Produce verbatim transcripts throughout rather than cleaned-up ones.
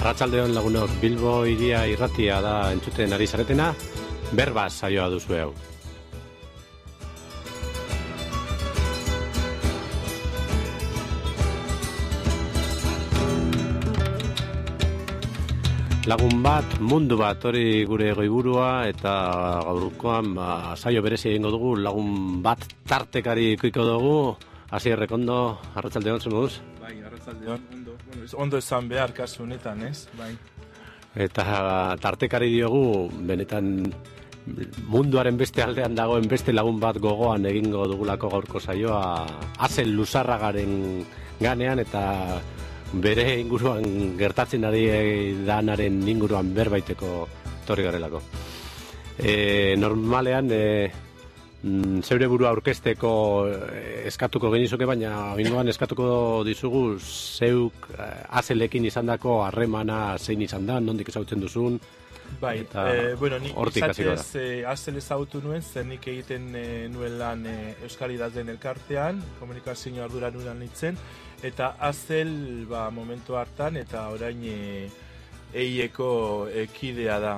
Arratsaldeon lagunok, Bilbo hiria irratia da entzuten ari zaretena, Berbaz saioa duzu hau. Lagun bat, mundu bat, hori gure goiburua, eta gaurkoan ba, saio berezi egingo dugu, lagun bat tartekari ikuiko dugu. Asier Rekondo, arratsaldeon, zer moduz? Bai, arratsaldeon, ondo. Bueno, ondo esan behar kasu honetan, ez? Bai. Eta tartekari diogu, benetan munduaren beste aldean dagoen beste lagun bat gogoan egingo dugulako gaurko saioa, Azel Luzarragaren ganean, eta bere inguruan gertatzen ari danaren inguruan berbaiteko torri garelako. E, normalean, e, zeure burua aurkezteko eskatuko genizuke, baina bingoan eskatuko dizugu zeuk Azelekin izandako harremana zein izan da, nondik ezagutzen duzun. Bai, eh, bueno, nik izatez eh, Azel ezagutu nuen, zen nik egiten eh, nuen lan eh, Euskal Idazleen elkartean, komunikazio ardura nuen nintzen, eta Azel ba, momentu hartan eta orain eh, eieko eh, kidea da.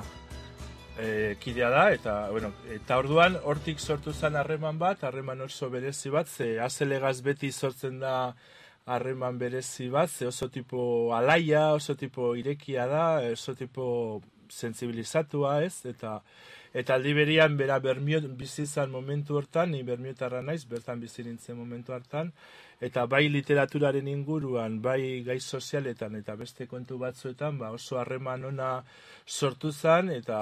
E, kidea da, eta, bueno, eta orduan hortik sortu zen harreman bat, harreman oso berezi bat, ze Azelegaz beti sortzen da harreman berezi bat, ze oso tipo alaia, oso tipo irekia da, oso tipo sensibilizatua, ez, eta eta aldi berian bera Bermiot bizi izan momentu hortan, ni Bermiotarra naiz, bertan bizi nintzen momentu hartan, eta bai literaturaren inguruan, bai gai sozialetan eta beste kontu batzuetan, ba oso harreman ona sortu zen, eta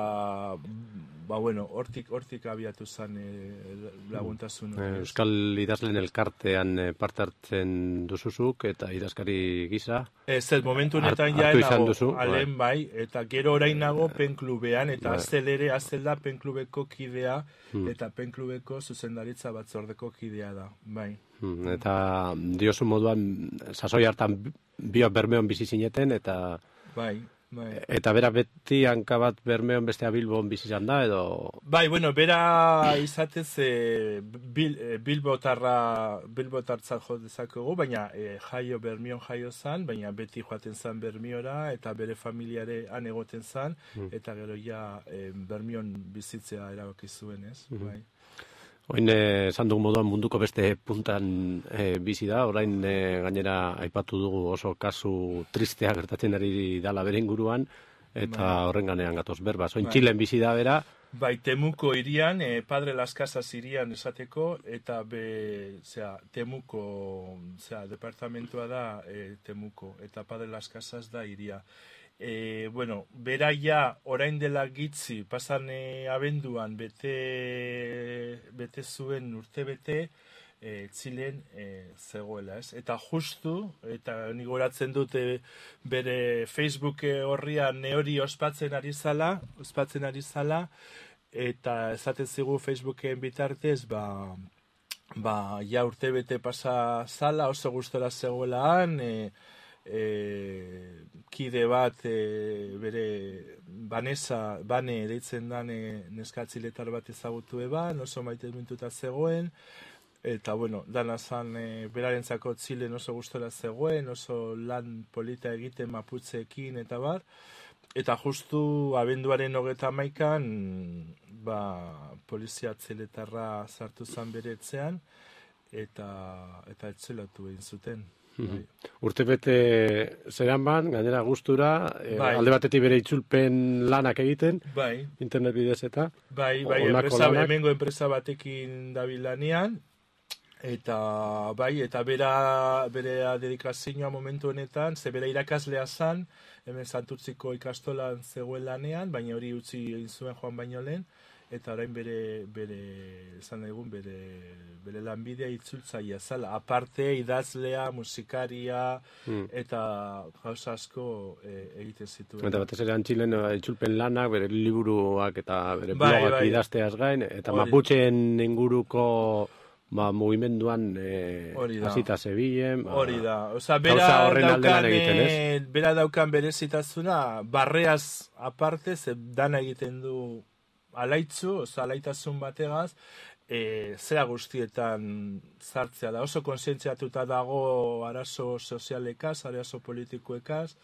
ba bueno, hortik hortik abiatu zen e, laguntasun. Euskal Idazleen elkartean parte hartzen duzuzuk eta idazkari gisa. Ez, ez momentu honetan ja nago, alen bai, eta gero orain nago penklubean, eta Azel ere, Azel da penklubeko kidea, hmm. eta penklubeko zuzendaritza batzordeko kidea da, bai. Hmm. Eta diozu moduan, sasoi hartan bio Bermeon bizi zineten, eta bai. Bai. Eta bera beti hanka bat Bermeon bestea Bilbon bizi izan da, edo... Bai, bueno, bera izatez e, bil, e, Bilbotarra, Bilbotartzat jo dezakegu, baina e, jaio Bermion jaio zan, baina beti joaten zan Bermiora, eta bere familiare han egoten zan, mm. eta gero ja e, Bermion bizitzea erabaki zuen, ez? Mm-hmm. Bai. Oin esan dugu moduan munduko beste puntan e, bizi da, orain e, gainera aipatu dugu oso kasu tristea gertatzen ari dala bere inguruan, eta bai. Horren ganean gatoz Berbaz. Oin bai. Txilen bizi da bera. Bai, Temuko irian, e, Padre Las Casas irian esateko, eta be, zera, Temuko, zera, departamentua da e, Temuko, eta Padre Las Casas da iria. E, bueno, bera ja orain dela gitzi, pasan e, abenduan bete, bete zuen urte bete, e, Txilen e, zegoela, ez? Eta justu, eta nik goratzen dute bere Facebook horrian neori ospatzen ari zala, ospatzen ari zala, eta esaten zigu Facebooken bitartez, ba, ba, ja urte bete pasa zala, oso gustora zegoela han, e, E, kide bat e, bere Vanessa, Bane deitzen dan e, neskatziletar bat ezagutu eban, oso maite mintuta zegoen, eta bueno, dana zan e, berarentzako Txilen oso gustora zegoen, oso lan polita egiten Maputzeekin eta bar, eta justu abenduaren hogeta hamaikan ba, polizia txiletarra sartu zan bere etxean, eta, eta etxelatu egin zuten. Bai. Urtebete zeran ban, gainera gustura, bai. e, alde batetik bere itzulpen lanak egiten, bai. Internet bidez eta... Bai, bai, enpresa, hemengo enpresa batekin dabilanean, eta bai, eta bera, bere dedikazioa momentu honetan, ze bera irakaslea zan, hemen Santurtziko ikastolan zegoen lanean, baina hori utzi egin zuen joan baino lehen, eta orain bere, bere, esan egun, bere, bere lanbidea itzultzaia zala. Aparte, idazlea, musikaria, mm. eta gauza asko e, egiten zituen. Eta batez ere Txilen itzulpen lanak, bere liburuak eta bere bai, blogak bai. Idazteaz gain, eta Maputxeen inguruko ba, mugimenduan e, hasita zebilen. Ba, hori da. Osa, bera daukan, e, bera daukan berezitazuna, barreaz aparte, ze dana egiten du alaitzu, oza, alaitasun bategaz, e, zera guztietan sartzea da. Oso kontzientziatuta dago arazo sozialekaz, arazo politikoekaz,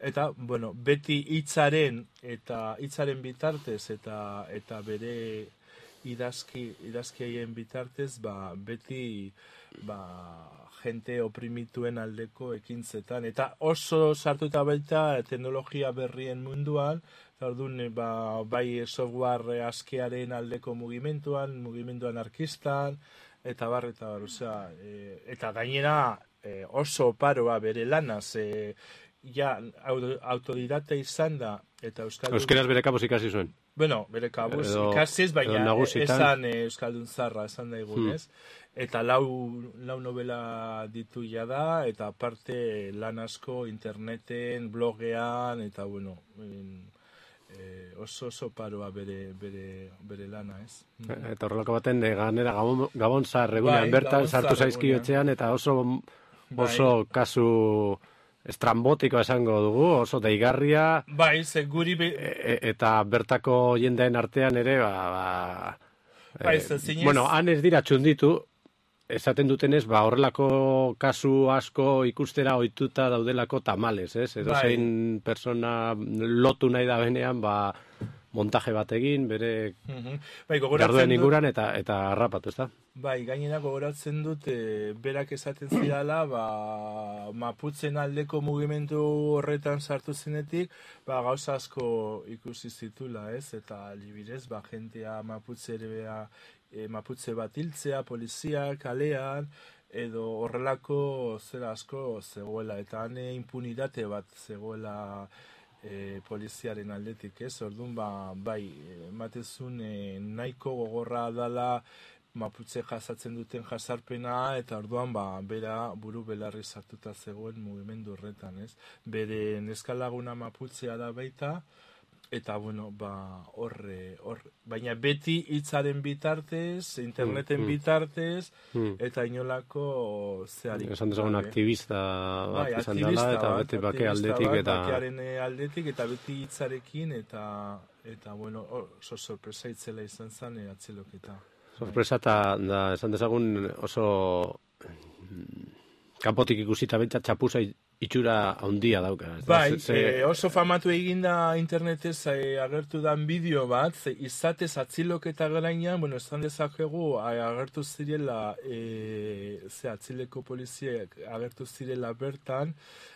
eta, bueno, beti hitzaren eta hitzaren bitartez eta eta bere idazki idazkien bitartez, ba, beti ba, jente oprimituen aldeko ekintzetan, eta oso sartuta baita teknologia berrien munduan, eta orduan, ba, bai software askearen aldeko mugimenduan, mugimendu anarkistan, eta bar, eta bar, osea, e, eta gainera e, oso paroa bere lanaz, e, ja, autodidakta izan da, eta Euskaldun... Euskeraz bere kabuz ikasi zuen. Bueno, bere kabuz Edo- ikasiz, baina edo nagusitan. esan eh, Euskaldun zarra, esan daigun, ez? Eta lau, lau novela ditu ja da, eta aparte lan asko interneten, blogean, eta bueno, en, eh, oso oso paroa bere, bere, bere lana, ez? Eta horrelako baten, e, ganera Gabon, Gabon zahar egunean Bai, bertan Gabon sartu zahar zaizki egunean. etxean, eta oso, Bai. oso kasu estrambotiko esango dugu, oso deigarria, Bai, ze guri... Be... e, e, eta bertako jendeen artean ere, ba, ba, Bai, eh, ze zinez- bueno, han ez dira txunditu, esaten dutenez, ba, horrelako kasu asko ikustera ohituta daudelako tamales, ez? Edo Bai. zein persona lotu nahi da benean, ba, montaje bat egin, bere Mhm. Bai, gogoratzen jarduen dut- inguran eta eta harrapatu, ezta? Bai, gainera gogoratzen dut, e, berak esaten zidala, ba, Maputzen aldeko mugimendu horretan sartu zenetik, ba, gauza asko ikusi zitula, ez? Eta adibidez, ba, jentea Maputzea, e, Maputze bat hiltzea, polizia, kalean, edo horrelako zera asko zegoela, eta hane impunitate bat zegoela e, poliziaren aldetik, ez? Orduan, ba, bai, ematezun e, nahiko gogorra dala Maputze jasatzen duten jasarpena, eta orduan, ba, bera buru belarri sartuta zegoen mugimendu horretan, ez? Bere neskalaguna Maputzea da baita, eta, bueno, ba, horre, hor, baina beti hitzaren bitartez, interneten Mm, mm. bitartez, Hmm. eta inolako zeharik. Esan dezagun gabe. aktivista bat Bai, izan aktivista dela, eta bat, beti bake aktivista aldetik, bat, eta bakearen eh, aldetik, eta beti hitzarekin, eta, eta bueno, oso sorpresa itzela izan zen eh, atzeloketa. sorpresa eta da, esan dezagun oso mm, kanpotik ikusita bentsat txapuza itxura handia dauka. ez da? Bai, Ze- ze- eh, oso famatu eginda internetez eh, agertu dan bideo bat, ze izatez atziloketa garainan, bueno, esan dezakegu eh, agertu zirela, eh, ze atzileko poliziek agertu zirela bertan,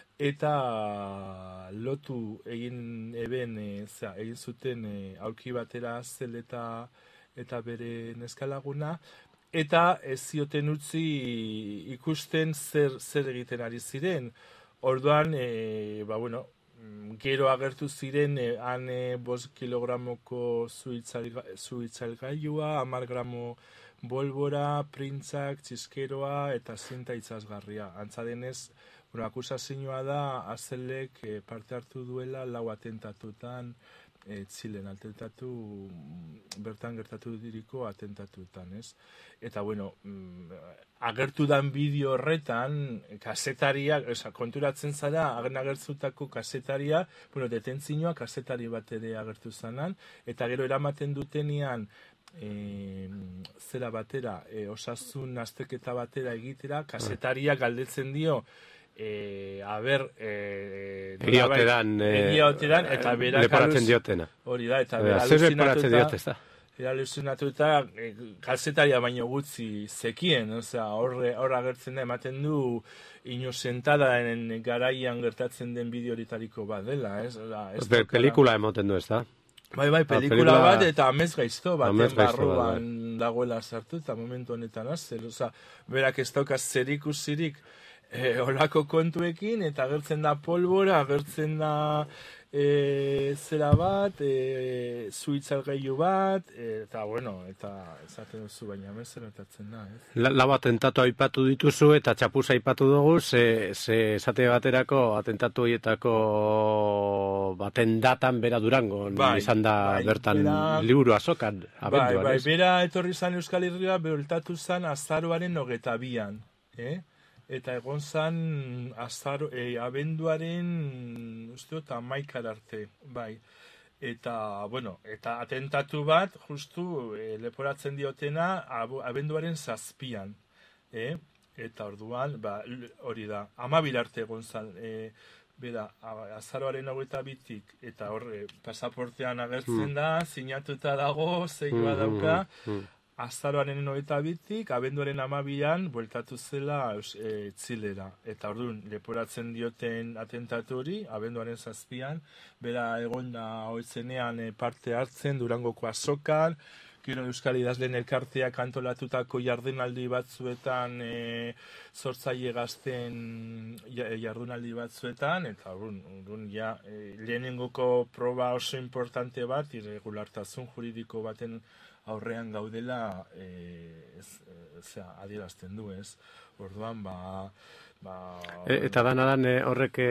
eta lotu egin eben, eh, zera, egin zuten eh, aulki batera zel eta eta bere neskalaguna, eta ez zioten utzi ikusten zer, zer egiten ari ziren. Orduan, e, ba, bueno, mm, gero agertu ziren, e, han e, bost kilogramoko zuitzalgailua, hamar gramo bolbora, printzak, txiskeroa eta zinta itzazgarria. Antza denez, bueno, akusazioa da, azelek e, parte hartu duela lau atentatutan, e, Txilen atentatu, mm, bertan gertatu diriko atentatutan, ez? Eta, bueno, mm, agertu dan bideo horretan, kasetariak, oza, konturatzen zara, hagen agertzutako kasetaria, bueno, detentzioa kasetari bat ere agertu zanan, eta gero eramaten dutenean, e, zera batera, e, osasun azterketa batera egitera, kasetaria galdetzen dio, e, a ber, e, Egia ote dan, eh, egia ote dan, eta berak leporatzen aluz- diotena. Hori da, eta Zer bera leporatzen diote, aluzinatuta, ez da? era aluzinatuta, e, kalzetaria baino gutxi zekien, osea, horre hor agertzen da, ematen du inozentadaen garaian gertatzen den bideoritariko bat dela, ez? Oda, ez Pe- daukala- Pelikula emoten du, ez da? Bai, bai, pelikula, pelikula- bat eta amez gaizto baten Amets gaizto bat, barruan dagoela sartu, eta momentu honetan azer, osea, berak ez daukaz zerikusirik e, olako kontuekin, eta agertzen da polbora, agertzen da e, zera bat, e, zuitzalgailu bat, e, eta bueno, eta esaten duzu, baina amez zeratatzen da, ez? La- Lau atentatu aipatu dituzu eta txapuza aipatu dugu, ze, ze esate baterako atentatu horietako baten datan bera Durango, Bai, izan da bai, bertan bera- liburu azokan, Bai, abenduan, bai, ez? bera etorri zan Euskal Herria, beholtatu zan azaroaren hogeta bian, eh? Eta egon zan azaro, e, abenduaren, uste dut, hamaikar arte, bai. Eta, bueno, eta atentatu bat, justu, e, leporatzen diotena, abu- abenduaren zazpian, eh? Eta orduan, ba, l- hori da, hamabil arte egon zan, e, bera, azaroaren hogeita bitik, eta horre, pasaportean agertzen da, sinatuta dago, zeioa dauka, azaroaren hogeita bitik, abenduaren hamabian, bueltatu zela e, Txilera. Eta orduan, leporatzen dioten atentatu hori, abenduaren zazpian, bera egon da hoitzenean e, parte hartzen, Durangoko azokan, gero Euskal Idazleen Elkarteak antolatutako jardunaldi batzuetan, e, sortzaile gazten jardunaldi batzuetan, eta orduan, ja, e, lehenengoko proba oso importante bat, irregulartasun juridiko baten aurrean gaudela e, ez, e, zera, adierazten du, ez? Orduan, ba... ba e, eta danadan e, horrek e,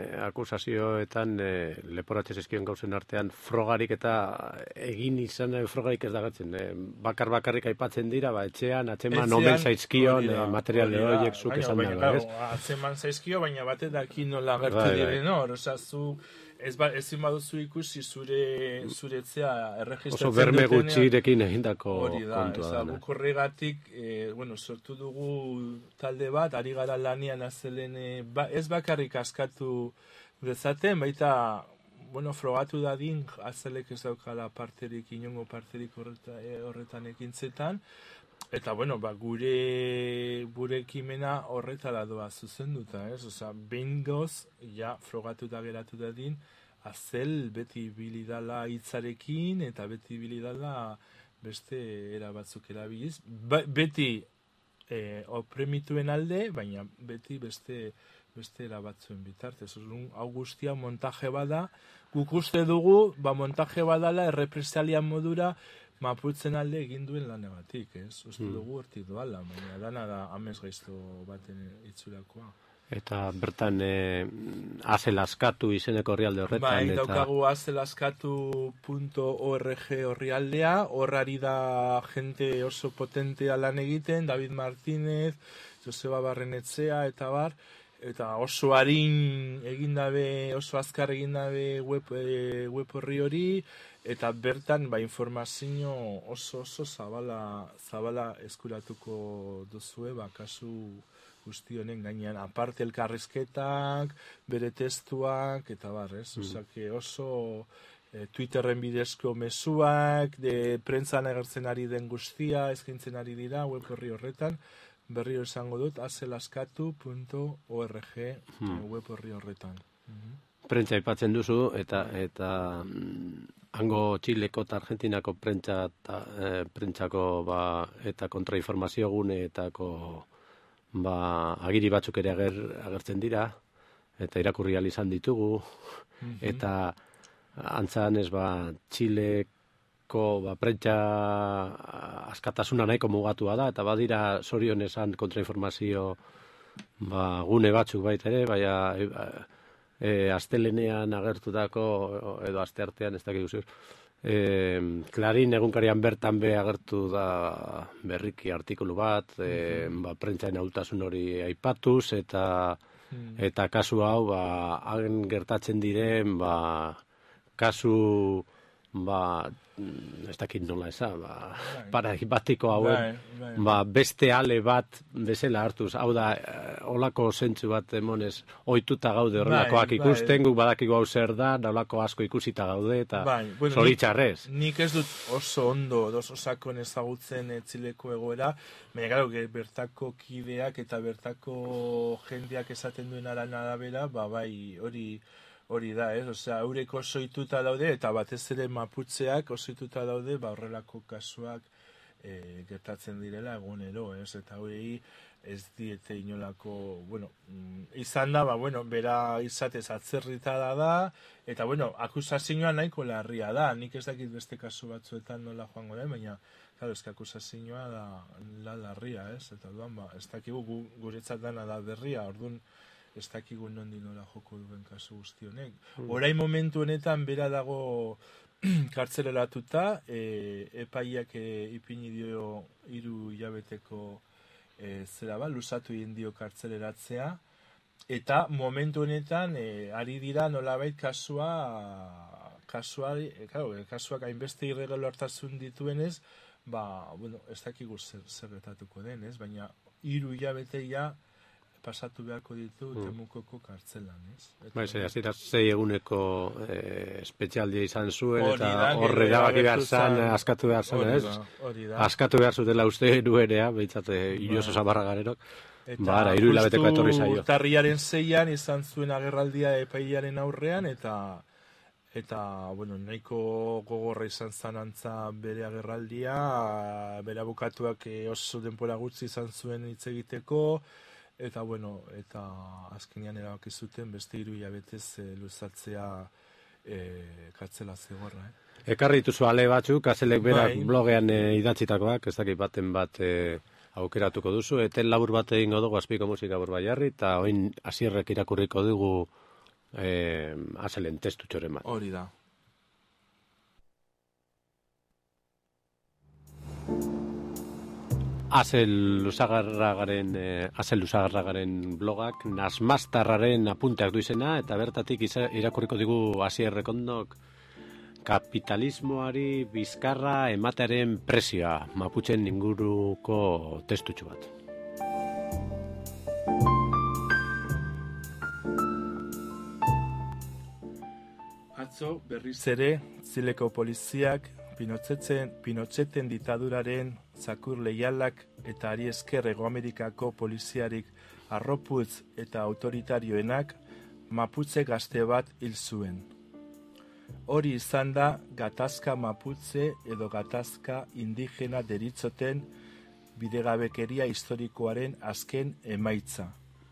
akusazioetan e, leporatzen zizkion gauzen artean frogarik eta egin izan e, frogarik ez dagatzen. E, bakar bakarrik aipatzen dira, ba, etxean, atzeman omen zaizkion e, material horiek zuk esan dago, ez? Atzeman zaizkio, baina batetak nola gertu bai, diren hor, oza, zu... Ez ba, ezin baduzu ikusi zure zuretzea erregistratzen oso berme gutxirekin egindako kontua da. Guk horregatik, e, bueno, sortu dugu talde bat, ari gara lanian azelen, e, ba, ez bakarrik askatu dezaten, baita, bueno, frogatu dadin, azelek ez daukala parterik, inongo parterik horreta, e, horretan ekintzetan, eta, bueno, ba, gure, gure ekimena horretara doa zuzenduta, ez? Osa, behin goz, ja, frogatuta geratu dadin, azel beti bilidala hitzarekin, eta beti bilidala beste era batzuk erabiliz. Ba, beti e, opremituen alde, baina beti beste, beste era batzuen bitartez. Hau guztia montaje bada, guk uste dugu, ba, montaje badala errepresalia modura, Maputzen alde egin duen lanegatik, ez? Uste dugu hortik doala, baina dana da amez gaizto baten itzurakoa. Eta bertan e, azelaskatu izeneko horrialde horretan. Bai, eta... daukagu azelaskatu punto org horrialdea, horrari da jente oso potentea lan egiten, David Martínez, Joseba Barrenetzea, eta bar, eta oso harin egindabe, oso azkar egindabe web, e, web horri hori, eta bertan ba, informazio oso oso zabala, zabala eskuratuko duzue, ba, kasu guzti honen gainean, aparte elkarrizketak, bere testuak, eta bar, ez? Mm. Osake oso e, Twitterren bidezko mezuak, de prentzan agertzen ari den guztia, eskaintzen ari dira, web horri horretan, berriro esango dut, azelaskatu punto org hmm. web horri horretan. Mm-hmm. Prentza aipatzen duzu, eta eta hango Txileko eta Argentinako prentza ta, e, prentzako ba, eta kontrainformazio guneetako ba, agiri batzuk ere ager, agertzen dira, eta irakurri ahal izan ditugu, mm-hmm. eta antzan ez ba, Txileko ba, prentza askatasuna nahiko mugatua da, eta badira zorion esan kontrainformazio ba, gune batzuk baita ere, baina E, astelenean agertutako, edo aste artean, ez dakit guztiz, e, Klarin egunkarian bertan be agertu da berriki artikulu bat, e, mm-hmm. ba, prentzaen ahultasun hori aipatuz, eta, mm. eta kasu hau, ba, hagen gertatzen diren, ba, kasu, ba, ez dakit nola eza, ba, paradigmatiko hauen, ba, beste ale bat bezala hartuz, hau da, olako zentzu bat emonez, ohituta gaude horrelakoak bai, ikusten, bai. Guk badakigu hau zer da, olako asko ikusita gaude, eta bai, bueno, zoritxarrez. Nik, nik ez dut oso ondo, oso sakon ezagutzen Txileko egoera, baina gara, bertako kideak eta bertako jendeak esaten duen aran arabera, ba, bai, hori, hori da, ez? Osea, eurek osoituta daude, eta batez ere Maputzeak osoituta daude, ba, horrelako kasuak e, gertatzen direla egunero, ez? Eta hori ez diete inolako, bueno, izan da, ba, bueno, bera izatez atzerritada da, eta, bueno, akusazioa nahiko larria da, nik ez dakit beste kasu batzuetan nola joango da, baina, claro, eske akusazioa da la larria, ez? Eta duan, ba, ez dakigu gu, guretzat dana da berria, orduan, ez dakigu nondi nola joko duen kasu guzti honek. Mm. Orain momentu honetan bera dago kartzeleratuta, e, epaiak e, ipini dio hiru hilabeteko e, zera ba, luzatu egin dio kartzeleratzea, eta momentu honetan e, ari dira nolabait kasua, kasuari, e, claro, kasuak hainbeste irregulartasun dituenez, ba, bueno, ez dakigu zer, zer gertatuko den, ez? Baina hiru hilabeteia pasatu beharko ditu mm. Temukoko kartzelan, ez? Bai, hasiera sei eguneko eh, espezialdia izan zuen, eta horre erabaki behar zan, askatu behar zan, ez? Askatu behar zutela uste nuenea, behitzate, inozo zabarra garerok. Bara, hiru hilabeteko etorri zaio. Urtarriaren zeian izan zuen agerraldia epailearen aurrean, eta eta, bueno, nahiko gogorra izan zanantza bere agerraldia, bere abokatuak oso denbora gutxi izan zuen hitz egiteko, eta, bueno, eta azkenean erabaki zuten beste hiru hilabetez e, luzatzea e, kartzela zigorra. Eh? Ekarri dituzu ale batzuk, azelek berak bai. Blogean e, idatzitakoak, ez dakit baten bat e, aukeratuko duzu, eten labur bat egingo dugu azpiko musika Burbaiarri, eta oin Asierrek irakurriko dugu eh, azelen testu txoren bat. Hori da. Azel Luzagarragaren, eh, Azel Luzagarragaren blogak, Nasmastarraren apunteak du izena, eta bertatik irakurriko digu Asierrek ondok kapitalismoari bizkarra ematearen prezioa, Maputxen inguruko testutxu bat. Atzo berriz ere, Zileko poliziak Pinocheten, Pinocheten ditaduraren zakur leialak eta ari esker Hego Amerikako poliziarik arroputz eta autoritarioenak Maputxe gazte bat hil zuen. Hori izan da gatazka Maputxe edo gatazka indigena deritzoten bidegabekeria historikoaren azken emaitza.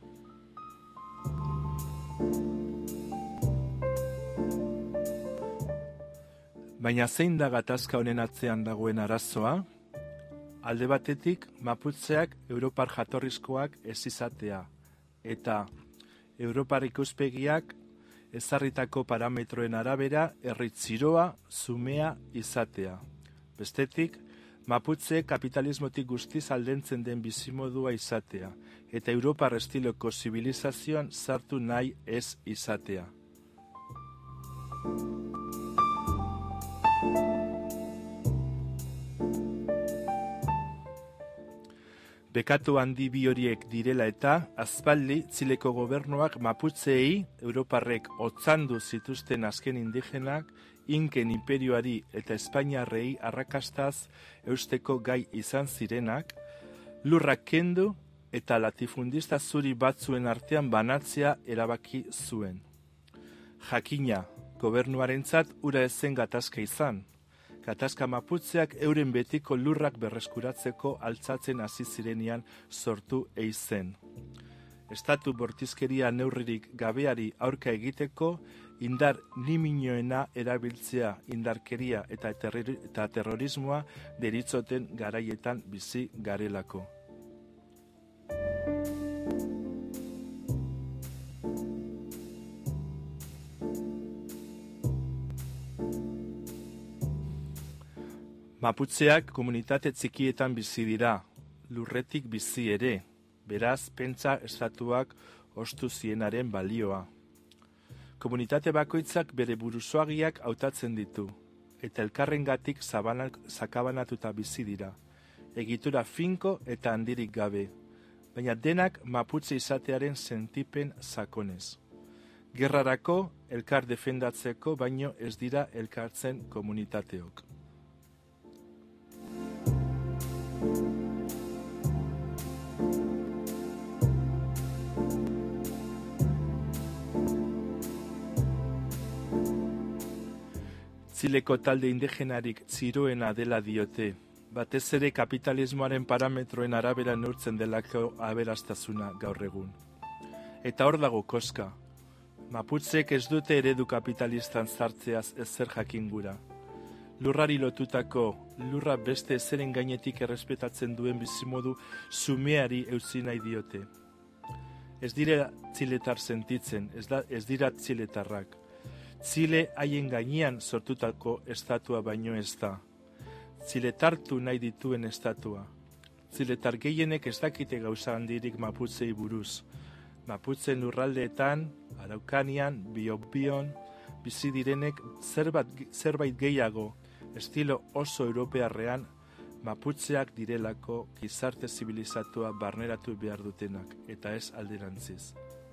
Baina zein da gatazka honen atzean dagoen arazoa? Alde batetik, Maputxeak Europar jatorrizkoak ez izatea, eta Europar ikuspegiak ezarritako parametroen arabera herritziroa, zumea izatea. Bestetik, Maputxe kapitalismotik guztiz aldentzen den bizimodua izatea, eta Europar estiloko zibilizazioan sartu nahi ez izatea. Bekatu handi bi horiek direla eta, aspaldi Txileko gobernuak Maputxeei, Europarrek otzandu zituzten azken indigenak, Inken imperioari eta Espainiarrei arrakastaz eusteko gai izan zirenak, lurrak kendu eta latifundista zuri batzuen artean banatzea erabaki zuen. Jakina, gobernuarentzat ura ezen gatazka izan. Gatazka Maputxeak euren betiko lurrak berreskuratzeko altzatzen hasi zirenean sortu eizen. Estatu bortizkeria neurririk gabeari aurka egiteko, indar niminoena erabiltzea indarkeria eta, terri, eta terrorismoa deritzoten garaietan bizi garelako. Maputxeak komunitate txikietan bizi dira, lurretik bizi ere, beraz pentsa estatuak ostu zienaren balioa. Komunitate bakoitzak bere buruzoagiak hautatzen ditu, eta elkarrengatik sakabanatuta bizi dira, egitura finko eta handirik gabe, baina denak Maputxe izatearen sentipen sakonez. Gerrarako, elkar defendatzeko, baino ez dira elkartzen komunitateok. Txileko talde indigenarik txiroena dela diote, batez ere kapitalismoaren parametroen arabera neurtzen delako aberastasuna gaur egun. Eta hor dago koska. Maputxek ez dute eredu kapitalistan sartzeaz ezer jakingura. Lurrari lotutako, lurra beste ezeren gainetik errespetatzen duen bizimodu zumeari eutsi nahi diote. Ez dira txiletar sentitzen, ez, da, ez dira txiletarrak. Txile haien gainean sortutako estatua baino ez da. Txiletartu nahi dituen estatua. Txiletar gehienek ez dakite gauza handirik Maputxei buruz. Maputxen lurraldeetan, Araukanian, Biobbion, bizi direnek zerbait, zerbait gehiago, estilo oso europearrean, Maputzeak direlako gizarte zibilizatua barneratu behar dutenak, eta ez alderantziz.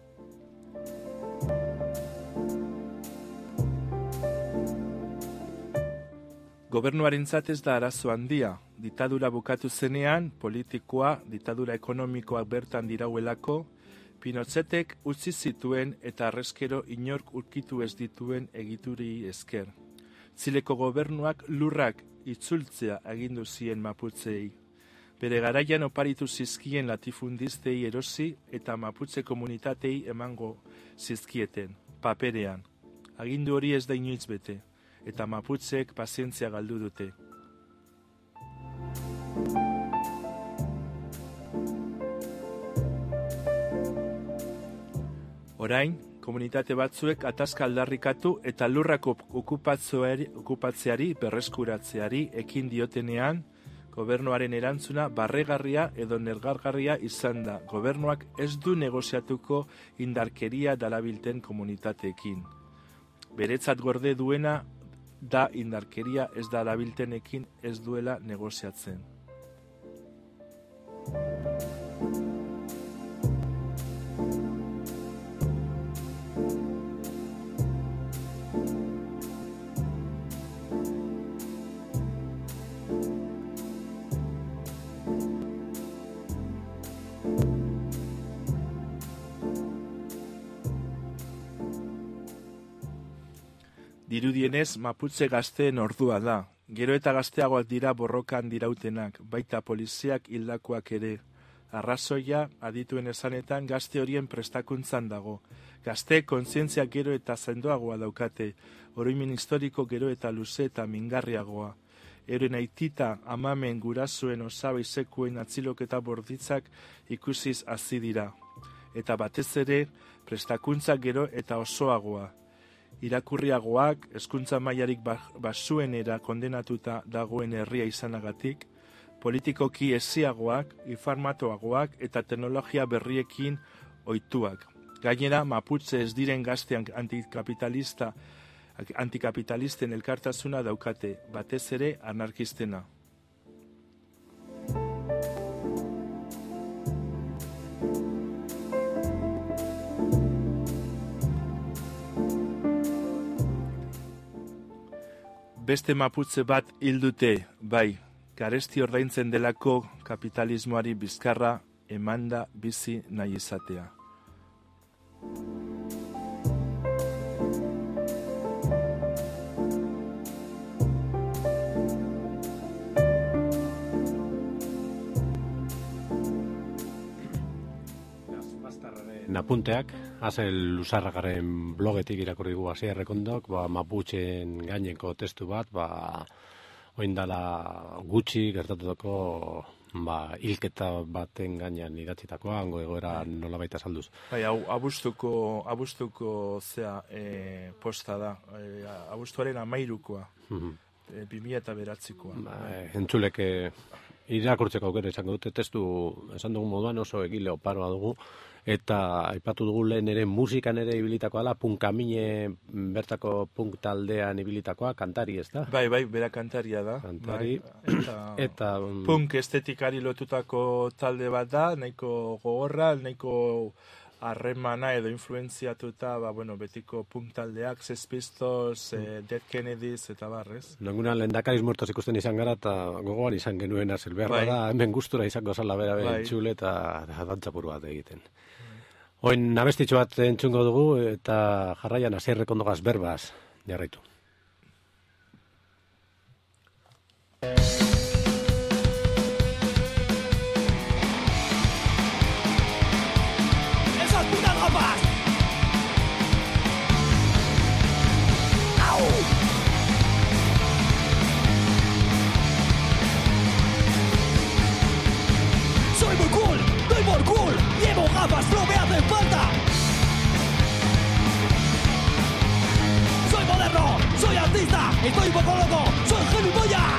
Gobernuarentzat ez da arazo handia. Ditadura bukatu zenean, politikoa, ditadura ekonomikoak bertan dirauelako, Pinochetek utzi zituen eta arrezkero inork urkitu ez dituen egituri esker. Txileko gobernuak lurrak itzultzea agindu zien Maputzeei. Bere garaian oparitu zizkien latifundistei erosi eta Maputze komunitatei emango zizkieten, paperean. Agindu hori ez da inoiz bete, eta Maputzeek pazientzia galdu dute. Orain, komunitate batzuek atazka aldarrikatu eta lurrak okupatzeari, berreskuratzeari ekin diotenean, gobernuaren erantzuna barregarria edo nergargarria izan da. Gobernuak ez du negoziatuko indarkeria darabilten komunitateekin. Beretzat gorde duena da indarkeria ez darabiltenekin ez duela negoziatzen. Dirudienez, Maputze gazteen ordua da. Gero eta gazteagoak dira borrokan dirautenak, baita poliziak hildakoak ere. Arrazoia, adituen esanetan, gazte horien prestakuntzan dago. Gazteek kontzientzia gero eta zaindoagoa daukate, oroimen historiko gero eta luze eta mingarriagoa. Euren aitita, amamen, gurasoen, osaba izekuen atziloketa borditzak ikusiz hasi dira. Eta batez ere, prestakuntza gero eta osoagoa. Irakurriagoak, hezkuntza mailarik basuenera kondenatuta dagoen herria izanagatik, politikoki eziagoak, informatoagoak eta teknologia berriekin ohituak. Gainera, Maputze ez diren gaztean antikapitalista, antikapitalisten elkartasuna daukate, batez ere anarkistena. Beste Maputze bat hil dute, bai, garesti ordaintzen delako kapitalismoari bizkarra emanda bizi nahi izatea. Napunteak, Azel Luzarragaren blogetik irakurri gu hasier rekondok, ba, Maputxeen gaineko testu bat, ba, oindala gutxi gertatutako ba, hilketa baten gainean idatzitakoa, hango egoera nolabait azalduz. Bai, abustuko, abustuko zea e, posta da, e, abustuaren amairukoa, mm-hmm. e, bi mila eta beratzikoa. Ba, entzuleke irakurtzeko aukera izango dute, testu esan dugu moduan oso egile oparoa dugu, eta aipatu dugu lehen ere musikan ere ibilitakoa da, punkamine bertako punk taldean ibilitakoa, kantari ez da? Bai, bai, bera kantaria da. Kantari. Bai, eta, eta punk estetikari lotutako talde bat da, nahiko gogorra, nahiko harremana edo influenziatuta, ba, bueno, betiko punk taldeak, Sex Pistols, mm. eh, Dead Kennedys eta barrez. Nanguna lehendakariz muertos ikusten izan gara eta gogoan izan genuen azel behar bai. Da, hemen gustura izango zala bera bera bai. Txule eta dantzapuru bat egiten. Oin nabestitxo bat entzungo dugu eta jarraian Asier Rekondogaz berbaz jarraitu. Soy muy cool, doy por cool, llevo gafas, no me hacen falta. Soy moderno, soy artista, estoy un poco loco, soy gilipollas.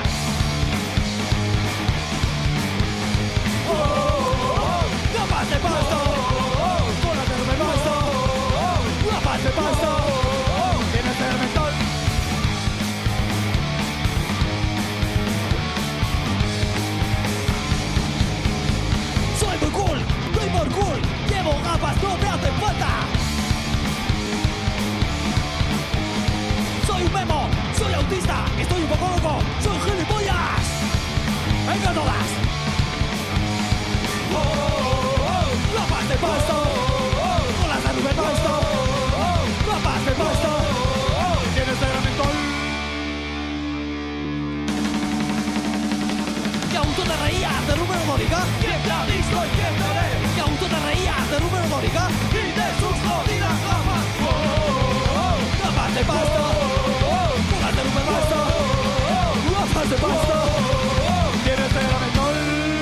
Oh, oh, oh, gafas de pasto, con la que no me basto. Gafas de pasto, tienes el mentol. falta. Soy un memo, soy autista, estoy un poco loco, soy gilipollas. Venga todas. Oh, oh, oh, la paz de pasto, oh, oh, con las de Rubén Pasto, oh, oh, la paz de pasto, oh, oh, tienes de mentol. Que aún tú te reías de Rubén Mónica, ¿quién te ha visto y quién te ve? Que aún tú te reías de Rubén Mónica y de sus jodidas gafas. Oh, oh, oh, la paz de pasto, oh, oh, con las de Rubén Pasto, oh, oh, la paz de pasto, oh, oh, tienes de mentol.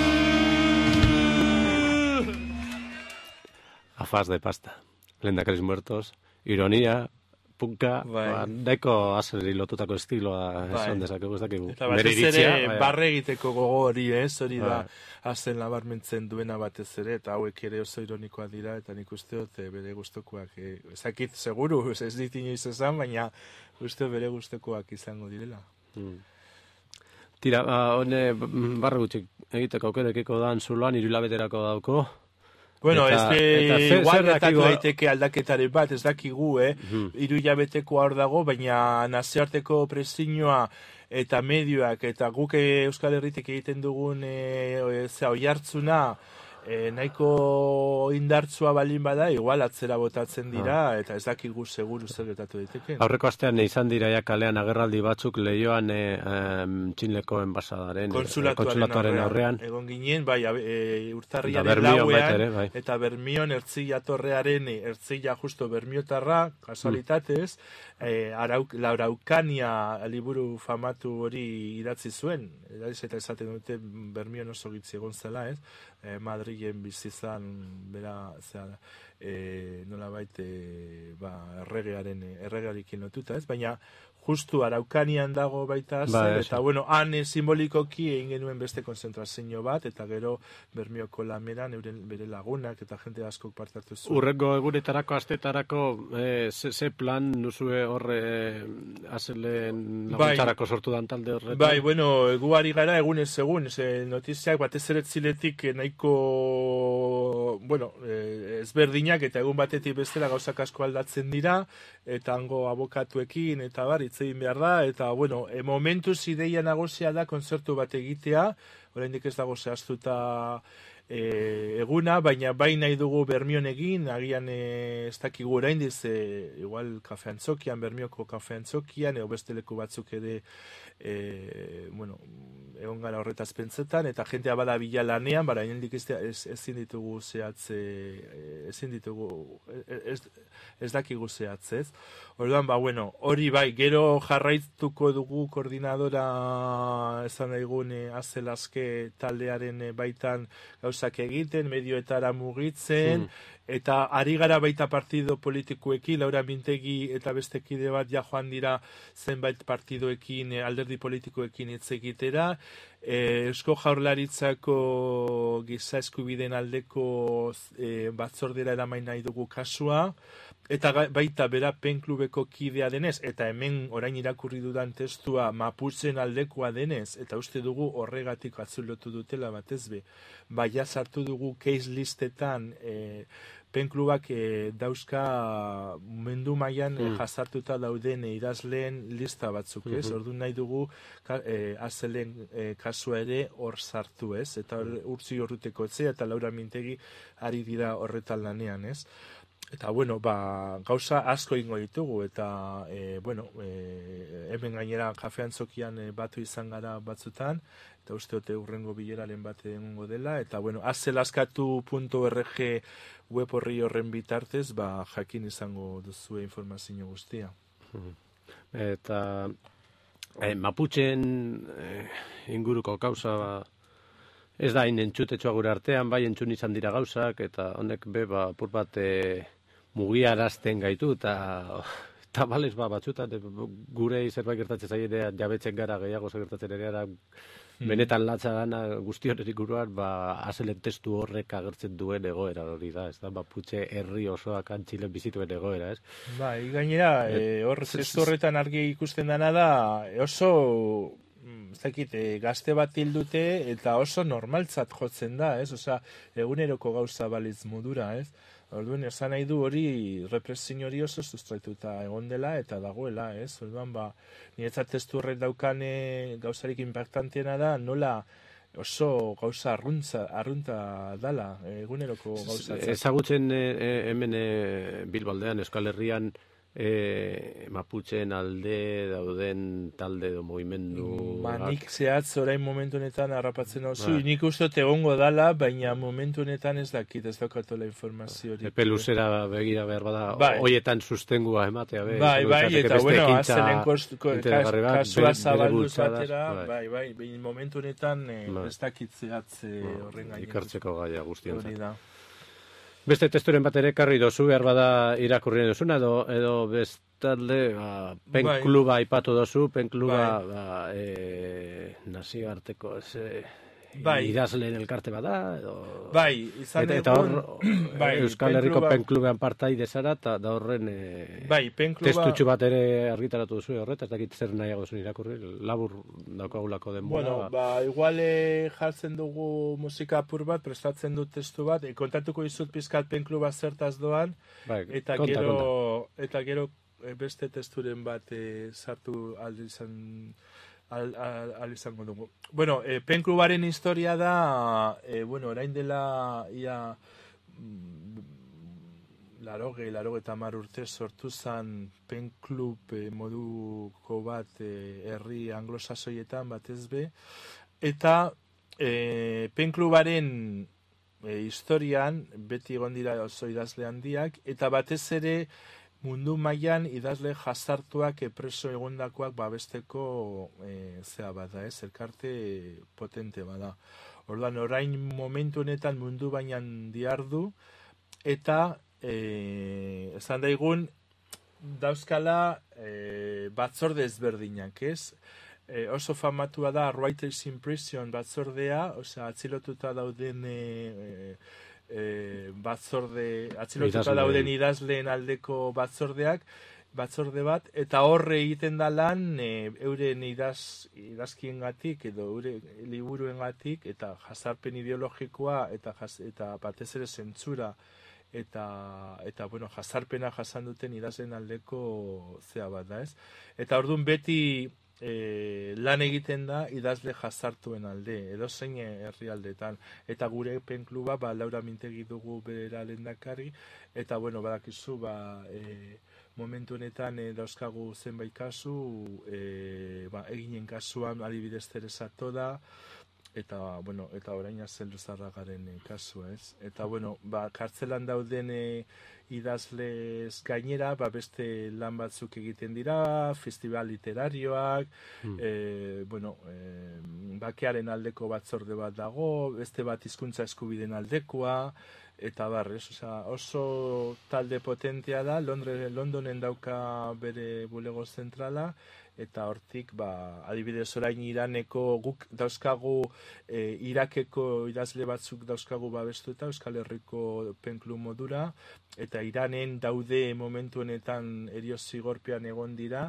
Afás de pasta. Lehendakaris muertos, ironia, punka, Bai. ba, daiko azeri lotutako estiloa Bai. esan dezakegu, ez dakigu. Eta Nire batez iritzia, ere bai. barre egiteko gogo hori, ez? Hori da Bai. azen labarmentzen duena batez ere, eta hauek ere oso ironikoa dira, eta nik uste dut eh, bere gustokoak, eh, ezakit seguru, ez dit inoiz esan, baina uste bere gustokoak izango direla. Mm. Tira, ba, hone barra gutxik egiteko aukerekiko dan zuloan irulabeterako dauko. Bueno, Eta- ez eta de, zer- igual zer gertatu dakigu- daiteke aldaketaren bat, ez dakigu, eh? Mhm. Hiru hilabeteko hor dago, baina nazioarteko presioa eta medioak eta guk eh, Euskal Herritik egiten dugun eh, zera, oihartzuna eh, nahiko indartsua balin bada, igual atzera botatzen dira, eta ez dakigu seguru zer gertatu daiteke. Aurreko astean izan dira ja kalean agerraldi batzuk Leioan e, em, Txinleko enbasadaren, Konsulatuaren, konsulatuaren aurrean. Egon ginen, bai, abe- e, urtarriaren Eta Bermion lauean, baita ere, bai. eta Bermion ertzilla torrearen, e, ertzilla justo Bermiotarra, kasualitatez, e, arauk, Lauraukania liburu famatu hori idatzi zuen, edariz eta esaten dute Bermion oso gitzi egon zela, ez? E, Madrilen bizizan, bera, zera, e, nolabait, e, ba, erregearen, erregearekin lotuta, ez? Baina, justu Araukanian dago baita zer, Ba, eta eso. bueno, han eh, simbolikoki egin genuen beste konzentrazio bat, eta gero Bermioko lameran euren bere lagunak eta jente askok parte hartu zuen. Urrengo egunetarako, astetarako, e, ze, ze plan duzue horre azelen laguntzarako sortu dan talde horretan? Bai, bueno, gu ari gara egunez egun, ze notiziak batez ere ziletik eh, nahiko, bueno, eh, ezberdinak eta egun batetik bestela gauzak asko aldatzen dira, eta hango abokatuekin, eta bar, hitz egin behar da, eta, bueno, e, momentuz ideia nagusia da kontzertu bat egitea, oraindik ez dago zehaztuta e, eguna, baina bai nahi dugu Bermion egin, agian e, ez dakigu oraindiz, e, igual kafe antzokian, Bermioko kafe antzokian, edo beste leku batzuk ere, e, bueno, egon gara horretaz pentsetan, eta jentea bada bila lanean, bara inendik ez, ez, ezin ditugu zehatze, ezin ditugu, ez, ez dakigu zehatzez. Orduan, ba, bueno, hori bai, gero jarraituko dugu koordinadora esan daigun e, azelazke taldearen e, baitan gauzak egiten, medioetara mugitzen, eta ari gara baita partido politikoekin, Laura Mintegi eta beste kide bat ja joan dira zenbait partidoekin, e, alderdi politikoekin hitz egitera, e, Eusko Jaurlaritzako giza eskubideen aldeko e, batzordera eramain nahi dugu kasua, eta ga- baita bera penklubeko kidea denez, eta hemen orain irakurri dudan testua Mapuchen aldekoa denez, eta uste dugu horregatik atzulotu dutela batez be, baina sartu dugu case listetan e, penklubak e, dauzka mendu mailan e, jasartuta dauden e, idazleen lista batzuk, ez? Orduan nahi dugu ka, e, azelen e, kasua ere hor sartu, ez? Eta hor- urtzi horreteko etzea eta Laura Mintegi ari dira horretan lanean, ez? Eta, bueno, ba, gauza asko ingo ditugu, eta, e, bueno, e, hemen gainera kafe antzokian e, batu izan gara batzutan, eta uste dute urrengo bileraren bat egongo dela, eta, bueno, azelaskatu puntu org web horri horren bitartez, ba, jakin izango duzue informazio guztia. Eta e, Mapuchen e, inguruko kauza ba, ez da hain entxutetxoa gure artean, bai entzun izan dira gauzak, eta honek be, ba, pur bat e, mugiarazten gaitu, eta eta balez, ba, batzutan, e, gure zerbait gertatzen zaie, jabetzen gara gehiago zer gertatzen ere, ara, benetan latza dana guzti horretik guruan, ba, azelen testu horrek agertzen duen egoera hori da, ez da, Mapuche herri osoak antxilen bizituen egoera, ez? Bai, gainera, e, hor testu horretan argi ikusten dana da, e, oso, mm, ez dakit, e, gazte bat hildute eta oso normaltzat jotzen da, ez? Osea, eguneroko gauza balitz modura, ez? Orduan, esan nahi du hori, represio hori oso sustraituta egon dela eta dagoela, ez? Orduan, ba, niretzat testu horrek daukane gauzarik impactanteena da, nola oso gauza arruntza, arrunta dala, eguneroko gauza. Ezagutzen e, hemen e, Bilbaldean, Euskal Herrian, E, Mapucheen alde dauden talde edo movimendu... Manik zehatz orain momentu honetan harrapatzen hau zu, nik uste egongo dala, baina momentu honetan ez dakit, ez daukatola informazio hori. Epe luzera begira behar bada, bai. Hoietan sustengua ematea. Be, bai, bai, eta bueno, azelen kasua zabaldu zatera, bai, bai, bai, momentu honetan eh, bai. Ez dakit zehatz eh, horren gainen. Ikartzeko gaia guztian. Hori da. Beste testuren bat ere karri dozu, behar bada irakurri duzuna, edo, edo bestalde, ba, pen bai. Kluba aipatu dozu, pen kluba bai. Ba, e, nazioarteko, ez, e, bai. Idazleen elkarte bada, edo... Bai, izan eta, eta hor, bai, Euskal Herriko pen, pen klubean partaide zara, eta da horren e, bai, pen kluba... testutxu bat ere argitaratu duzu horret, ez dakit zer nahiago zuen irakurri, labur daukagulako denbora. Bueno, ba, igual jartzen dugu musika apur bat, prestatzen dut testu bat, e, kontatuko izut pizkat pen kluba zertaz doan, bai, eta, konta, gero, konta. eta gero beste testuren bat e, sartu aldi izan... Al, al, al izango dugu. Bueno, e, pen klubaren historia da, e, bueno, orain dela ia laroge, laroge eta mar urte sortu zen pen klub e, moduko bat e, herri anglosasoietan batez be, eta e, pen klubaren e, historian beti egon dira oso idazle handiak, eta batez ere mundu mailan idazle jazartuak preso egondakoak babesteko e, zea bada, ez, elkarte potente bada. Orduan, orain momentu honetan mundu bainan diardu, eta e, esan daigun dauzkala e, batzorde ezberdinak, ez? E, oso famatua da Writers in Prison batzordea, osea, atzilotuta dauden... E, E, batzorde, atzilotuta dauden idazleen aldeko batzordeak, batzorde bat, eta horre egiten da lan e, euren idaz, idazkiengatik edo euren liburuengatik eta jazarpen ideologikoa eta, jaz, eta batez ere zentzura eta, eta bueno, jazarpena jasan duten idazleen aldeko zea bat da, ez? Eta orduan beti E, lan egiten da idazle jazartuen alde, edo zein herrialdetan. Eta gure pen kluba, ba, Laura Mintegi dugu bera lehendakari, eta bueno, badakizu, ba, e, momentu honetan e, dauzkagu zenbait kasu, e, ba, eginen kasuan adibidez Teresa da, eta, bueno, eta orain Azel Luzarragaren e, kasua, ez? Eta, bueno, ba, kartzelan dauden e, idazlez gainera, ba, beste lan batzuk egiten dira, festival literarioak, mm. e, bueno, e, bakearen aldeko batzorde bat dago, beste bat hizkuntza eskubideen aldekoa, eta barrez, osea, oso talde potentea da, Londre, Londonen dauka bere bulego zentrala, eta hortik, ba, adibidez orain Iraneko guk dauzkagu e, Irakeko idazle batzuk dauzkagu babestuta Euskal Herriko penklu modura, eta Iranen daude momentu honetan erioz zigorpean egon dira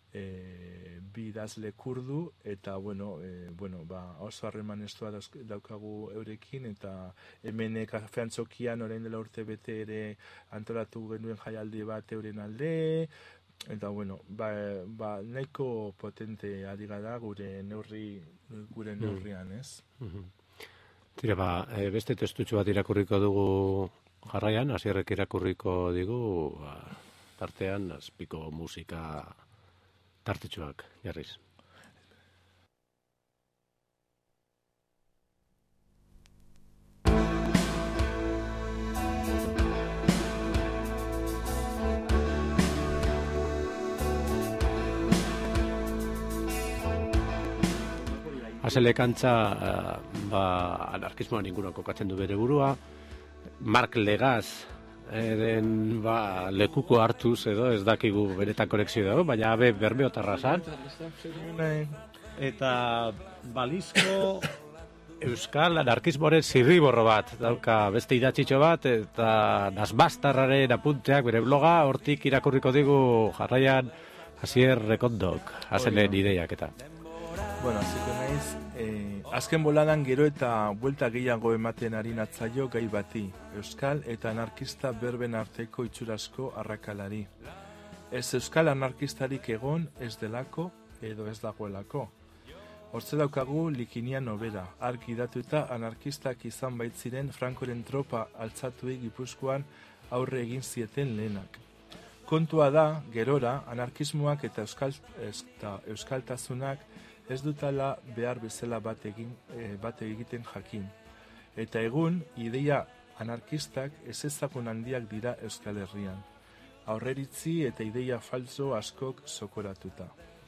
e, bi idazle kurdu, eta bueno, e, bueno, ba, oso harremanestua daukagu eurekin, eta hemen kafeantzokian orain dela urte bete ere antolatu genuen jaialdi bat euren alde. Eta, bueno, ba, ba, nahiko potente ari gara gure neurri, gure neurrian, ez? Tira, ba, e, beste testutxo bat irakurriko dugu jarraian, Asierrek irakurriko digu, ba, tartean, azpiko musika tartetxoak, jarriz. Asele kantza, ba, anarkismoan inguruan kokatzen du bere burua, Mark Legaz, eren, ba, lekuko hartuz edo, ez dakigu beretan konexio dago, baina abe bermeotarra zan. Eta balizko euskal anarkismoaren zirriborro bat, dauka beste idatzitxo bat, eta nazbastarraren apunteak bere bloga, hortik irakurriko digu jarraian Asier Rekondok, azenen ideiak eta. Bueno, hasiko naiz, eh, azken boladan gero eta buelta gehiago ematen ari natzaio gai bati, euskal eta anarkista berben arteko itxurasko arrakalari. Ez euskal anarkistarik egon ez delako edo ez dagoelako. Hortze daukagu likinia nobera, argi datuta anarkistak izan baitziren Frankoren tropa altzatuei Gipuzkoan aurre egin zieten lehenak. Kontua da, gerora, anarkismoak eta, euskal, eta euskaltasunak ez dutala behar bezala bat, egin, e, bat egiten jakin. Eta egun, ideia anarkistak ez ezagun handiak dira Euskal Herrian. Aurreritzi eta ideia falso askok sokoratuta.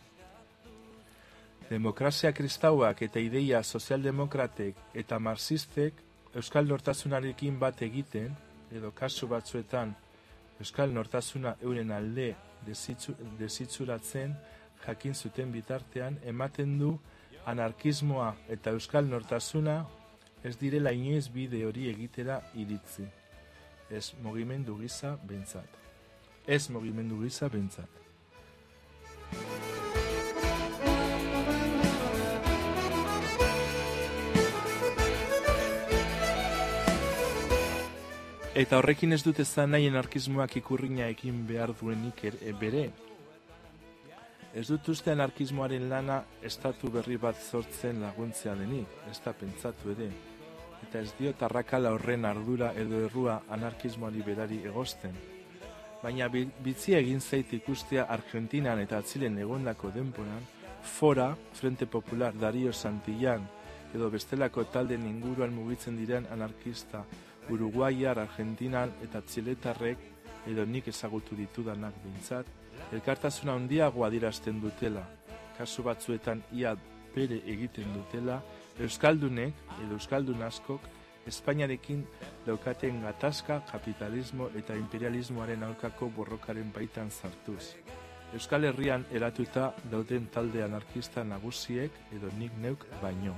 Demokrazia kristauak eta ideia sozialdemokratek eta marxistek Euskal Nortasunarekin bat egiten, edo kasu batzuetan Euskal Nortasuna euren alde desitzu, desitzuratzen jakin zuten bitartean, ematen du anarkismoa eta Euskal Nortasuna ez direla inoiz bide hori egitera iritzi. Ez mugimendu gisa behintzat. Ez mugimendu gisa behintzat. Eta horrekin ez dut ezan nahi anarkismoak ikurrina ekin behar duenik er, bere. Ez dut uste anarkismoaren lana estatu berri bat sortzen laguntzea denik, ez da pentsatu ere. Eta ez diot arrakala horren ardura edo errua anarkismoari berari egozten. Baina bitzi egin zait ikustea Argentinan eta Atzilen egondako denporan, Fora, Frente Popular, Darío Santillán, edo bestelako talden inguruan mugitzen diren anarkista Uruguaiar, Argentinan eta Txiletarrek, edo nik ezagutu ditudanak bintzat, elkartasuna handiagoa adierazten dutela, kasu batzuetan ia bere egiten dutela, euskaldunek edo euskaldun askok Espainiarekin daukaten gatazka, kapitalismo eta imperialismoaren aurkako borrokaren baitan sartuz. Euskal Herrian eratuta dauden talde anarkista nagusiek edo nik neuk baino.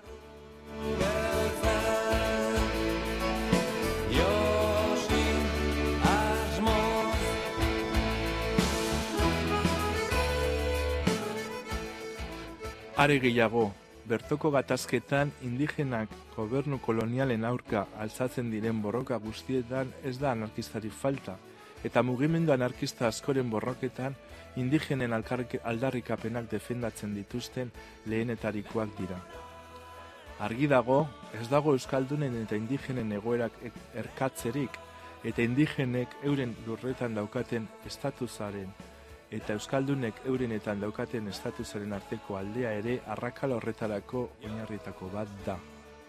Are gehiago, bertoko gatazketan indigenak gobernu kolonialen aurka altzatzen diren borroka guztietan ez da anarkistari falta, eta mugimendu anarkista askoren borroketan indigenen aldarrikapenak defendatzen dituzten lehenetarikoak dira. Argi dago, ez dago euskaldunen eta indigenen egoerak erkatzerik, eta indigenek euren lurretan daukaten estatusaren eta euskaldunek eurenetan daukaten estatusaren arteko aldea ere arrakala horretarako oinarritako bat da.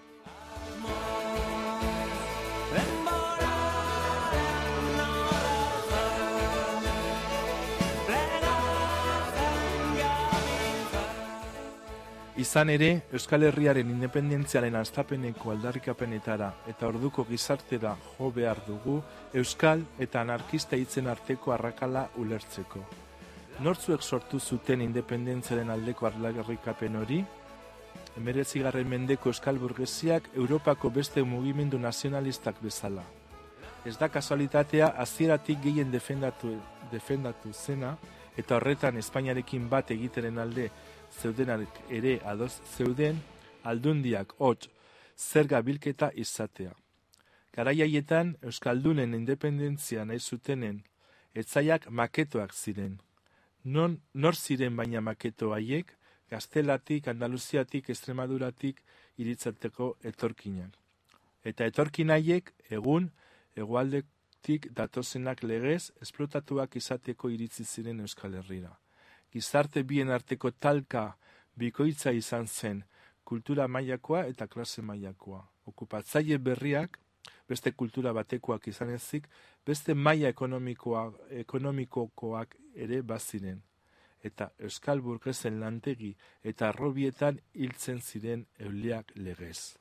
Izan ere, Euskal Herriaren independentziaren hastapeneko aldarrikapenetara eta orduko gizartera jo behar dugu euskal eta anarkista hitzen arteko arrakala ulertzeko. Nortzuek sortu zuten independentziaren aldeko aldarrikapen hori? hemeretzigarren mendeko euskal burgesiak Europako beste mugimendu nazionalistak bezala. Ez da kasualitatea hasieratik gehien defendatu, defendatu zena eta horretan Espainiarekin bat egiteren alde zeudenak ere ados zeuden aldundiak hots zerga bilketa izatea. Garai haietan euskaldunen independentzia nahi zutenen etzaiak maketoak ziren. Non, nor ziren baina maketo haiek, Gaztelatik, Andaluziatik, Extremaduratik iritzateko etorkinak. Eta etorkin haiek egun hegoaldetik datozenak legez esplotatuak izateko iritzi ziren Euskal Herrira. Gizarte bien arteko talka bikoitza izan zen kultura mailakoa eta klase mailakoa. Okupatzaile berriak, beste kultura batekoak izan ezik, beste maila ekonomikoa, ekonomikokoak ere baziren. Eta euskal burgesen lantegi eta arrobietan hiltzen ziren euliak legez.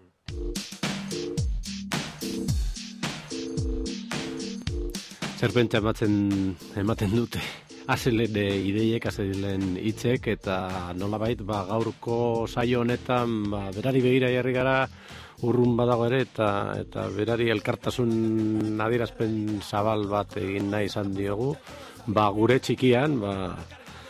Zerpentsa ematen, ematen dute azelen ideiek, azelen hitzek, eta nolabait ba, gaurko saio honetan ba, berari begira jarri gara urrun badago ere, eta, eta berari elkartasun adierazpen zabal bat egin nahi izan diogu, ba, gure txikian, ba,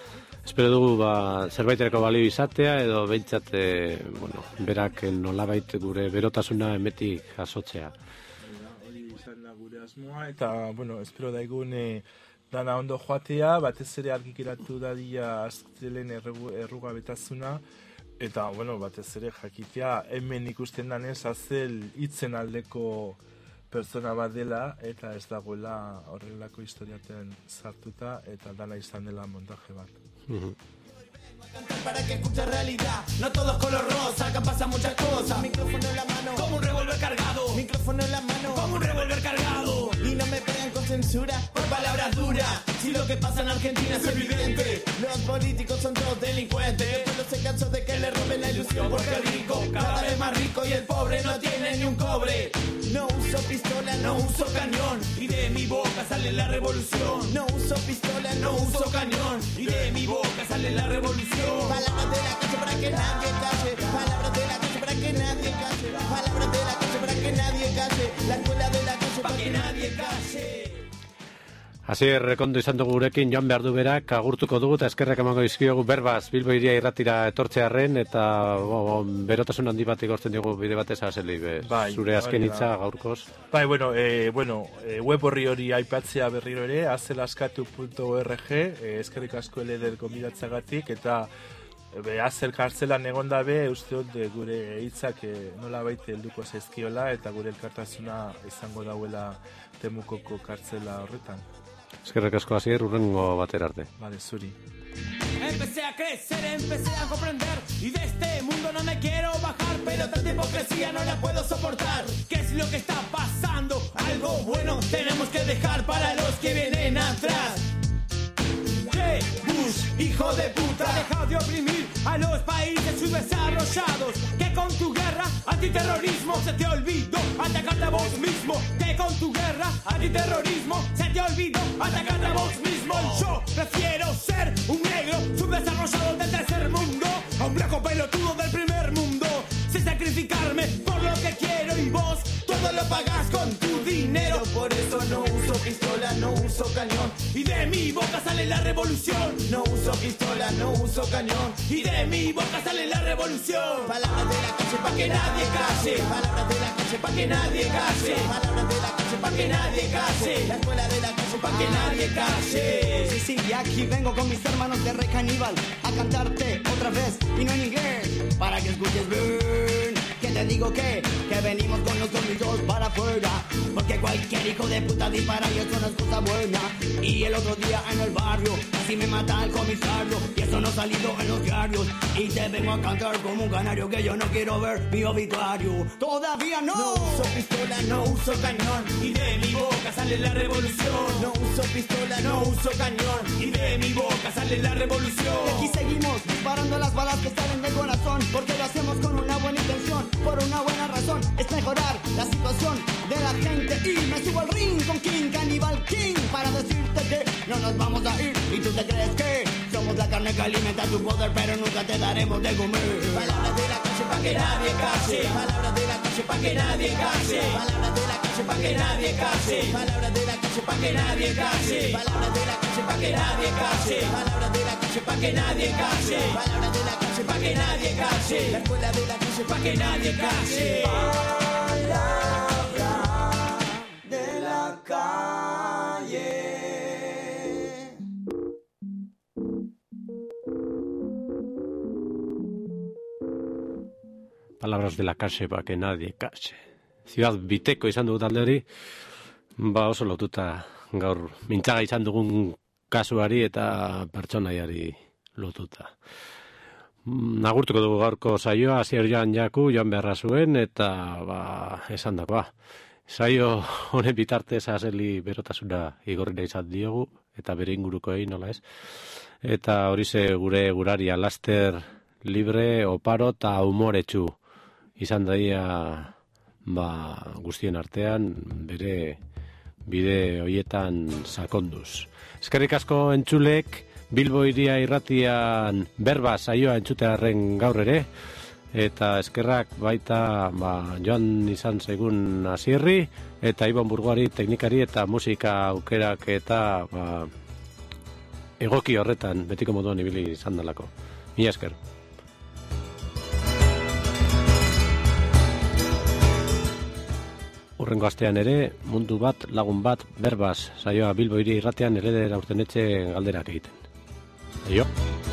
espero dugu ba, zerbaiterako balio izatea edo behintzat e, bueno, berak nolabait gure berotasuna emetik jasotzea. Hori izan da gure asmoa eta, bueno, espero daigun e, dana ondo joatea, batez ere argikiratu dadia aztelen errugabetasuna, eta, bueno, batez ere jakitea hemen ikusten danez azel hitzen aldeko pertsona bat dela eta ez dagoela horrelako historiaten sartuta eta dana izan dela montaje bat. Uh-huh. Para que escuche realidad, no todo es color rosa, acá pasan muchas cosas. Micrófono en la mano, como un revólver cargado. Micrófono en la mano, como un revólver cargado. Y no me pegan con censura por palabras duras. Si lo que pasa en Argentina es evidente, los políticos son todos delincuentes. El pueblo se cansó de que le roben la ilusión, porque el rico cada vez más rico y el pobre no tiene ni un cobre. No uso pistola, no uso cañón, y de mi boca sale la revolución. No uso pistola, no uso cañón, y de mi boca sale la revolución. Palabras de la calle para que nadie calle, palabras de la calle para que nadie calle, palabras de la calle para que nadie calle, la escuela de la calle para que nadie calle. Hasier Rekondo izan dugu gurekin, joan behar du berak, agurtuko dugu eta eskerrak emango izkiogu berbaz, Bilbo iria irratira etortzearren eta bo, berotasun handi bat igortzen dugu bide batez azeli, bai, zure azken hitza gaurkoz. Bai, bueno, eh, bueno eh, web horri hori aipatzea berriro ere, azelaskatu puntu org, eh, eskerrik asko eleder gomidatzagatik eta Be, azel kartzelan egon dabe, uste dut gure hitzak e, nola baite helduko zaizkiola eta gure elkartasuna izango dauela Temukoko kartzela horretan. Eskerrik asko Hasier, hurrengo batera arte. Vale, zuri. Empecé a crecer, empecé a comprender y de este mundo no me quiero bajar, pero tanta hipocresía no la puedo soportar. ¿Qué es lo que está pasando? Algo bueno tenemos que dejar para los que vienen atrás. Bush, hijo de puta, deja de oprimir a los países subdesarrollados. Que con tu guerra antiterrorismo se te olvidó atacarte a vos mismo. Que con tu guerra antiterrorismo se te olvidó atacarte a vos mismo. Yo prefiero ser un negro subdesarrollado del tercer mundo a un blanco pelotudo del primer mundo. Sin sacrificarme por lo que quiero y vos todo lo pagás con tu dinero. Por eso no uso pistola, no uso cañón, y de mi boca sale la revolución. No uso pistola, no uso cañón, y de mi boca sale la revolución. Palabras de la calle pa' que nadie calle, palabras de la calle pa' que nadie calle, palabras de la calle pa' que nadie calle, la escuela de la calle pa' que nadie calle. Sí, sí, y aquí vengo con mis hermanos de Rey Caníbal a cantarte otra vez, y no en inglés, para que escuches bien. Que te digo que, que venimos con los tornillos para afuera, porque cualquier hijo de puta dispara y eso no es cosa buena. Y el otro día en el barrio casi me mata el comisario, y eso no ha salido en los diarios. Y te vengo a cantar como un canario que yo no quiero ver mi obituario. Todavía no. No uso pistola, no uso cañón, y de mi boca sale la revolución. No uso pistola, no uso cañón, y de mi boca sale la revolución. Y aquí seguimos disparando las balas que salen del corazón, porque lo hacemos con una buena intención, por una buena razón, es mejorar la situación de la gente. Y me subo al ring con King, Cannibal King, para decirte que no nos vamos a ir. Y tú te crees que somos la carne que alimenta tu poder, pero nunca te daremos de comer. Palabras de la calle pa' que nadie calle, palabras de la calle pa' que nadie calle, palabras de la calle pa' que nadie calle, palabras de la calle pa' que nadie calle, palabras de la calle pa' que nadie calle, palabras de la calle pa' que nadie calle, palabras de la calle pa' que nadie calle, la escuela de la calle pa' que nadie calle. Palabra de la calle. Palabras de la calle para que nadie calle. Ciudad biteko izan dugu talde hori, ba oso lotuta gaur mintzaga izan dugun kasuari eta pertsonaiari lotuta. Nagurtuko dugu gaurko saioa, Hasier Joan Jaku, joan beharra zuen, eta ba, esan dakoa. Saio honen bitartez azeli berotasuna igorrina izan diogu, eta bere ingurukoei nola ez. Eta horize gure guraria laster libre, oparo eta humoretsu izan daia ba, guztien artean bere bide hoietan sakonduz. Eskerrik asko entzulek, Bilbo iria irratian berba saioa entzutearren gaur ere, eta eskerrak baita ba, joan izan zaigun Hasierri, eta Ibon Burgoari teknikari eta musika aukerak eta ba, egoki horretan betiko moduan ibili izan dalako. Mila esker. Urrengo astean ere, mundu bat, lagun bat, berbaz, saioa Bilbo hiri irratean eredera urtenetxe galderak egiten. Aio.